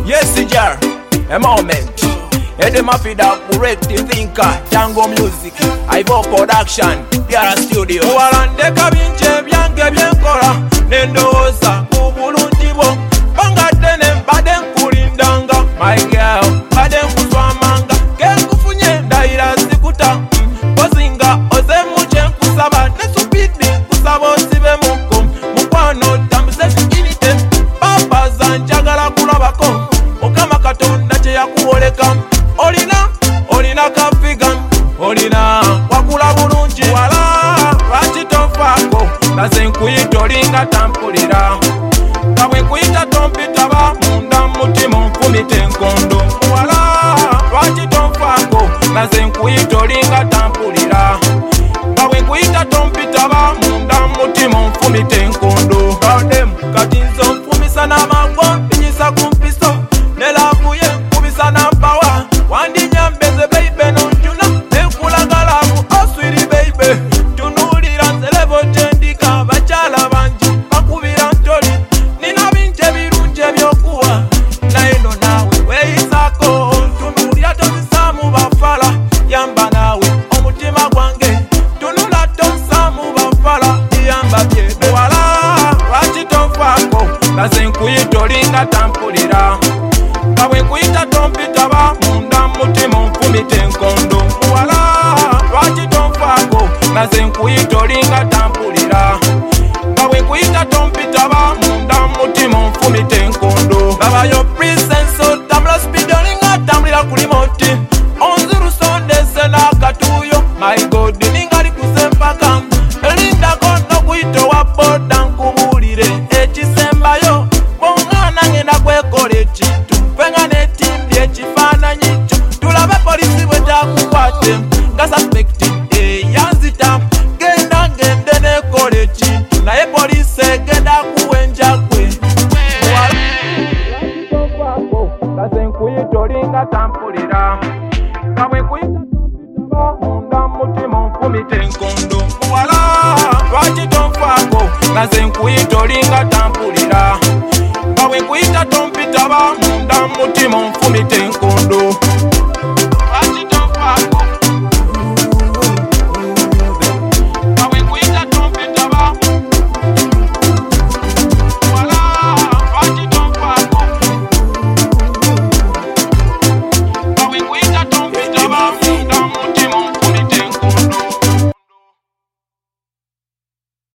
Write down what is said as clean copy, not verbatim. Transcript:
Yes, Jar, a moment. Eddie Mafida, Pureti Thinker, Django Music, Ivo Production, Diara Studio. Uwalande kabinche byange byenkora, nendoza kubulundibo. Banga dene baden kulindanga, my girl, baden kuswamanga. Kenkufunye ndaira sikuta, kozinga oze muche kusaba, nesupidi kusabo sibe muko. Mukwano tambuse inite, papa zanjagala kulabako. Okama katonda che yakuoleka. Olina kafiga, olina wakula bulungi wala lwakitofako nase nkuyita olinga tampulira nga bwe nkuyita tompitaba munda mutima onfumita enkondo wala lwakitofako nase nkuyita olinga tampulira nga bwe nkuyita tompitaba munda mutima onfumita enkondo kati nze onfumisa n'amango mpinyisa ku mpiso nelavuye nkubisa nampawa wandinyambeze baby nonjuna enkulagalamu oswiri baby tunulira nzelevo tendika bachala banji bakubira ntoli nina binje birunje byokuwa naino nawe weyisako tunulira tozisamu bafala yamba nawe omutima gwange tunula tozisamu bafala yamba byebe wala lwakitofako nase nkuyita olinga tampulira nga bwe nkuyita tompitaba munda mutima onfumita enkondo wala lwakitonfaako nase nkuyita olinga tampulira nga bwe nkuyita tompitaba munda mutima onfumita enkondo babayo princess otambula speed olinga tambulira ku limoti onzirusondese n'akatuuyo my god ninga likusempaka elindako n'okuyita owa boda nkubuulire ekisembayo bongana ngenda kwekola ekintu fenga netimbi ekifaananyi kyo tulabe polisi bwe takukwate nga suspect eyanzita genda ngende nekola ekintu naye polisi egenda kuwenja gwe nase nkuyita olinga tampulira nga bwe nkuyita tompitaba munda mutima onfumita enkondo wala lwakitonfaako nase nkuyita olinga tampulira nga bwe nkuyita tompitaba munda mutima onfumita enkondo